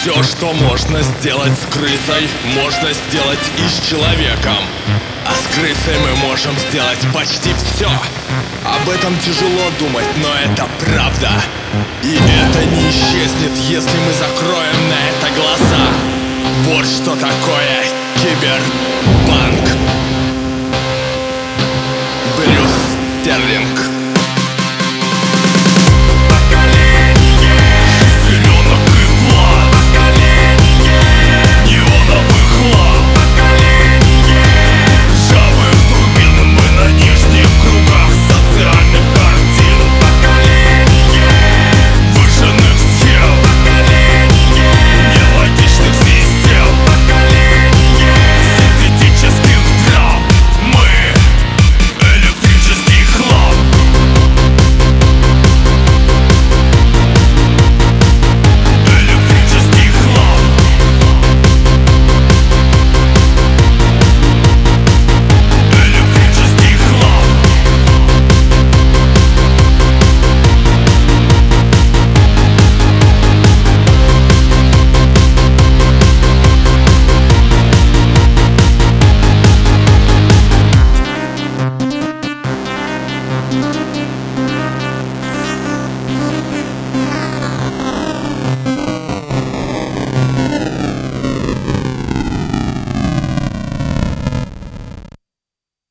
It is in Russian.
Все, что можно сделать с крысой, можно сделать и с человеком. А с крысой мы можем сделать почти все. Об этом тяжело думать, но это правда. И это не исчезнет, если мы закроем на это глаза. Вот что такое киберпанк. Брюс Стерлинг.